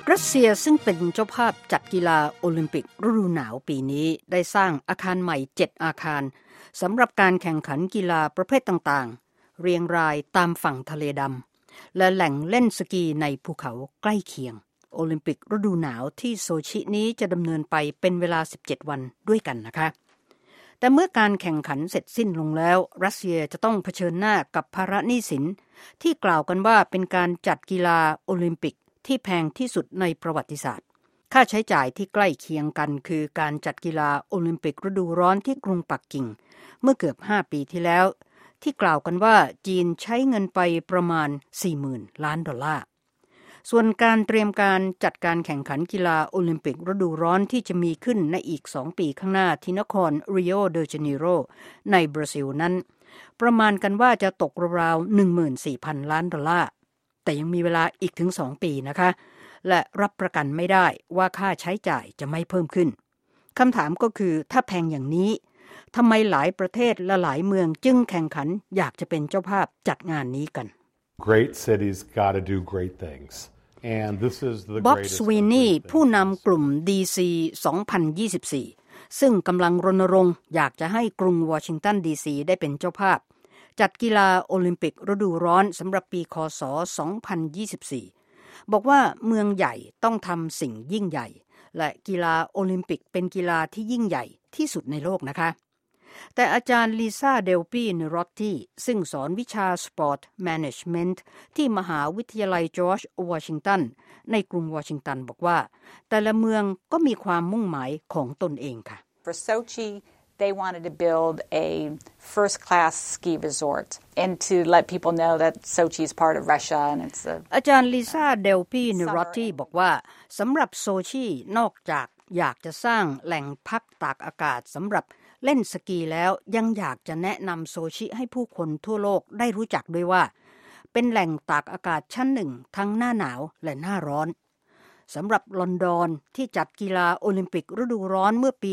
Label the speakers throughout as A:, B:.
A: รัสเซียซึ่งเป็นเจ้าภาพจัดกีฬาโอลิมปิกฤดูหนาวปีนี้ได้สร้างอาคารใหม่7อาคารสำหรับการแข่งขันกีฬาประเภทต่างๆเรียงรายตามฝั่งทะเลดำและแหล่งเล่นสกีในภูเขาใกล้เคียงโอลิมปิกฤดูหนาวที่โซชินี้จะดำเนินไปเป็นเวลา17วันด้วยกันนะคะแต่เมื่อการแข่งขันเสร็จสิ้นลงแล้วรัสเซียจะต้องเผชิญหน้ากับภาระหนี้สินที่กล่าวกันว่าเป็นการจัดกีฬาโอลิมปิกที่แพงที่สุดในประวัติศาสตร์ค่าใช้จ่ายที่ใกล้เคียงกันคือการจัดกีฬาโอลิมปิกฤดูร้อนที่กรุงปักกิ่งเมื่อเกือบ5ปีที่แล้วที่กล่าวกันว่าจีนใช้เงินไปประมาณ 40,000 ล้านดอลลาร์ส่วนการเตรียมการจัดการแข่งขันกีฬาโอลิมปิกฤดูร้อนที่จะมีขึ้นในอีก2ปีข้างหน้าที่นครริโอเดจาเนโรในบราซิลนั้นประมาณกันว่าจะตกราวๆ 14,000 ล้านดอลลาร์แต่ยังมีเวลาอีกถึง2ปีนะคะและรับประกันไม่ได้ว่าค่าใช้จ่ายจะไม่เพิ่มขึ้นคำถามก็คือถ้าแพงอย่างนี้ทำไมหลายประเทศและหลายเมืองจึงแข่งขันอยากจะเป็นเจ้าภาพจัดงานนี้กัน
B: Great cities gotta do great things and this is the
A: Bob
B: greatest
A: Sweeney ผู้นำกลุ่ม DC 2024ซึ่งกำลังรณรงค์อยากจะให้กรุงวอชิงตันดีซีได้เป็นเจ้าภาพจัดกีฬาโอลิมปิกฤดูร้อนสำหรับปีคศ2024บอกว่าเมืองใหญ่ต้องทำสิ่งยิ่งใหญ่และกีฬาโอลิมปิกเป็นกีฬาที่ยิ่งใหญ่ที่สุดในโลกนะคะแต่อาจารย์ลิซ่าเดลปีเนรอตตี้ซึ่งสอนวิชาสปอร์ตแมネจเมนต์ที่มหาวิทยาลัยจอร์จวอชิงตันในกรุงวอชิงตันบอกว่าแต่ละเมืองก็มีความมุ่งหมายของตนเองค่ะ
C: For Sochi they wanted to build a first-class ski resort and to let people know that Sochi is part of Russia and it's a
A: อาจารย์ลิซ่าเดลปีเนรอตตี้บอกว่าสำหรับโซชินอกจากอยากจะสร้างแหล่งพักตากอากาศสำหรับเล่นสกีแล้วยังอยากจะแนะนำโซชิให้ผู้คนทั่วโลกได้รู้จักด้วยว่าเป็นแหล่งตากอากาศชั้นหนึ่งทั้งหน้าหนาวและหน้าร้อนสำหรับลอนดอนที่จัดกีฬาโอลิมปิกฤดูร้อนเมื่อปี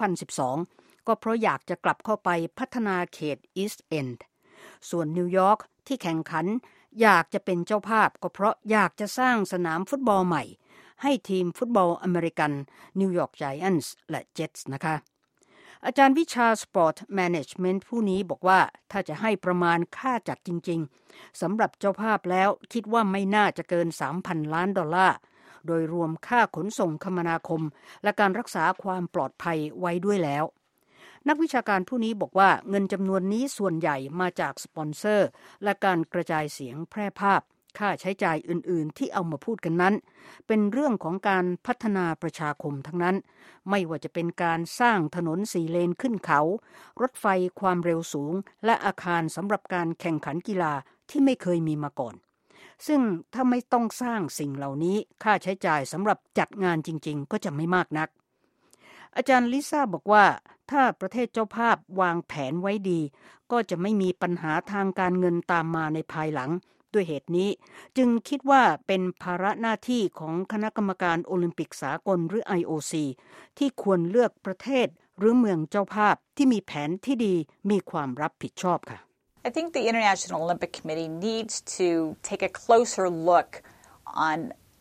A: 2012 ก็เพราะอยากจะกลับเข้าไปพัฒนาเขตอีสต์เอนด์ส่วนนิวยอร์กที่แข่งขันอยากจะเป็นเจ้าภาพก็เพราะอยากจะสร้างสนามฟุตบอลใหม่ให้ทีมฟุตบอลอเมริกันนิวยอร์กไจแอนท์และเจ็ตส์นะคะอาจารย์วิชาสปอร์ตแมเนจเมนต์ผู้นี้บอกว่าถ้าจะให้ประมาณค่าจัดจริงๆสำหรับเจ้าภาพแล้วคิดว่าไม่น่าจะเกิน 3,000 ล้านดอลลาร์โดยรวมค่าขนส่งคมนาคมและการรักษาความปลอดภัยไว้ด้วยแล้วนักวิชาการผู้นี้บอกว่าเงินจำนวนนี้ส่วนใหญ่มาจากสปอนเซอร์และการกระจายเสียงแพร่ภาพค่าใช้จ่ายอื่นๆที่เอามาพูดกันนั้นเป็นเรื่องของการพัฒนาประชาคมทั้งนั้นไม่ว่าจะเป็นการสร้างถนน4เลนขึ้นเขารถไฟความเร็วสูงและอาคารสำหรับการแข่งขันกีฬาที่ไม่เคยมีมาก่อนซึ่งถ้าไม่ต้องสร้างสิ่งเหล่านี้ค่าใช้จ่ายสำหรับจัดงานจริงๆก็จะไม่มากนักอาจารย์ลิซ่าบอกว่าถ้าประเทศเจ้าภาพวางแผนไว้ดีก็จะไม่มีปัญหาทางการเงินตามมาในภายหลังด้วยเหตุนี้จึงคิดว่าเป็นภาระหน้าที่ของคณะกรรมการโอลิมปิกสากลหรือ IOC ที่ควรเลือกประเทศหรือเมืองเจ้าภาพที่มีแผนที่ดีมีความรับผิดชอบค่ะ
C: I think the International Olympic Committee needs to take a closer look on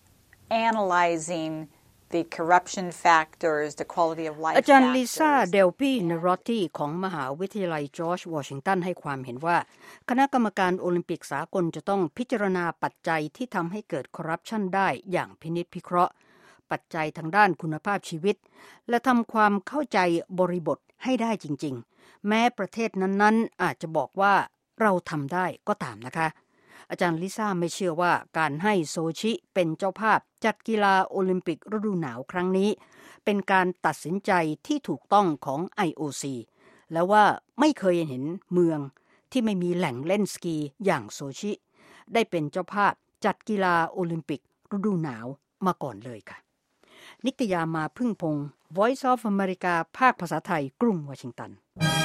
C: analyzing the corruption factors, the quality of life
A: อาจารย์ลิซ่าเดลปีเนรอตตี้ของมหาวิทยาลัยจอร์จวอชิงตันให้ความเห็นว่าคณะกรรมการโอลิมปิกสากลจะต้องพิจารณาปัจจัยที่ทำให้เกิดคอร์รัปชันได้อย่างพินิจพิเคราะห์ปัจจัยทางด้านคุณภาพชีวิตและทำความเข้าใจบริบทให้ได้จริงๆแม้ประเทศนั้นๆอาจจะบอกว่าเราทำได้ก็ตามนะคะอาจารย์ลิซ่าไม่เชื่อว่าการให้โซชิเป็นเจ้าภาพจัดกีฬาโอลิมปิกฤดูหนาวครั้งนี้เป็นการตัดสินใจที่ถูกต้องของ IOC และว่าไม่เคยเห็นเมืองที่ไม่มีแหล่งเล่นสกีอย่างโซชิได้เป็นเจ้าภาพจัดกีฬาโอลิมปิกฤดูหนาวมาก่อนเลยค่ะนิตยามาพึ่งพงศ์ Voice of America ภาคภาษาไทยกรุงวอชิงตัน